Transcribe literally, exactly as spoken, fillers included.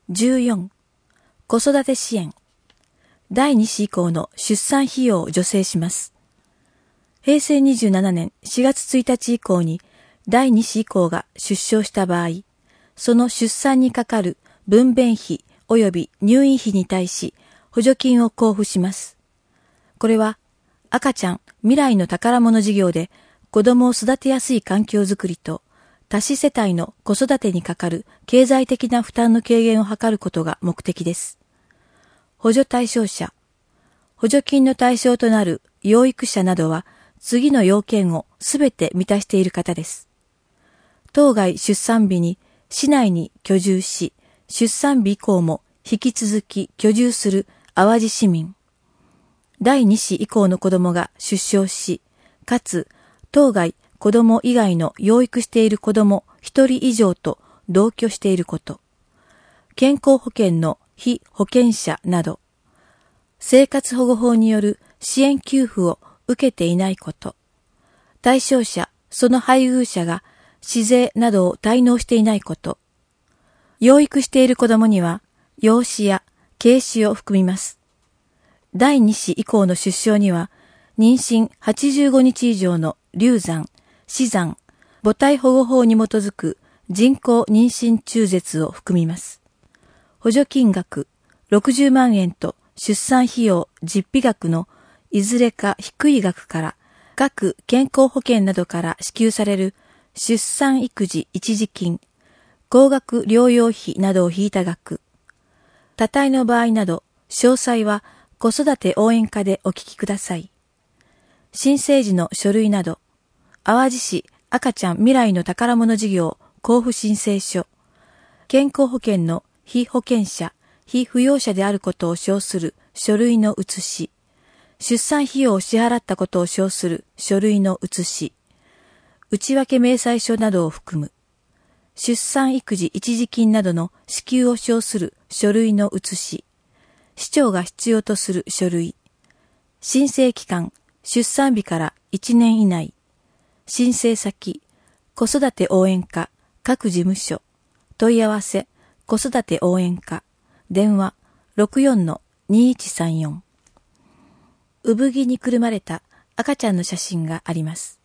じゅうよん、子育て支援。だいに子以降の出産費用を助成します。へいせいにじゅうななねんしがつついたち以降にだいに子以降が出生した場合、その出産にかかる分娩費及び入院費に対し補助金を交付します。これは赤ちゃん未来の宝物事業で子供を育てやすい環境づくりと多子世帯の子育てにかかる経済的な負担の軽減を図ることが目的です。補助対象者。補助金の対象となる養育者などは次の要件をすべて満たしている方です。当該出産日に市内に居住し、出産日以降も引き続き居住する淡路市民。だいに子以降の子供が出生し、かつ当該子供以外の養育している子供一人以上と同居していること。健康保険の被保険者など、生活保護法による支援給付を受けていないこと。対象者、その配偶者が市税などを滞納していないこと。養育している子供には養子や継子を含みます。だいに子以降の出生には妊娠はちじゅうごにち以上の流産、死産、母体保護法に基づく人工妊娠中絶を含みます。補助金額ろくじゅうまんえんと出産費用実費額のいずれか低い額から各健康保険などから支給される出産育児一時金、高額療養費などを引いた額、多胎の場合など詳細は子育て応援課でお聞きください。新生児の書類など、淡路市赤ちゃん未来の宝物事業交付申請書、健康保険の被保険者、被扶養者であることを証する書類の写し、出産費用を支払ったことを証する書類の写し、内訳明細書などを含む、出産育児一時金などの支給を証する書類の写し、市長が必要とする書類、申請期間、出産日からいちねん以内、申請先、子育て応援課、各事務所、問い合わせ、子育て応援課、電話 ろくよんのにいちさんよん。産着にくるまれた赤ちゃんの写真があります。